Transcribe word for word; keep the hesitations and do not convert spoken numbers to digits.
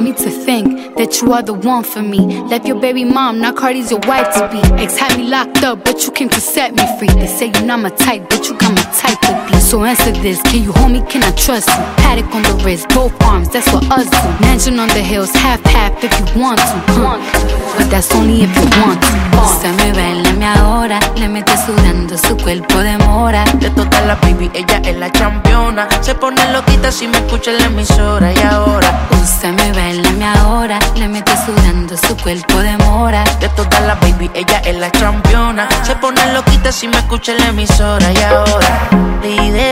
me to think that you are the one for me. Left your baby mom, now Cardi's your wife to be. Ex had me locked up, but you came to set me free. They say you're not my type, but you got my type to be. So answer this, can you hold me, can I trust you? Paddock on the wrist, both arms, that's what us do. Mansion on the hills, half-half if you want to, huh? But that's only if you want to. Se me bailame ahora, le mete sudando su cuerpo de mora. De todas las baby, ella es la championa. Se pone loquita si me escucha en la emisora. Y ahora, úsame, bailame ahora, le mete sudando su cuerpo de mora. De todas las baby, ella es la championa. Se pone loquita si me escucha en la emisora. Y ahora, líder.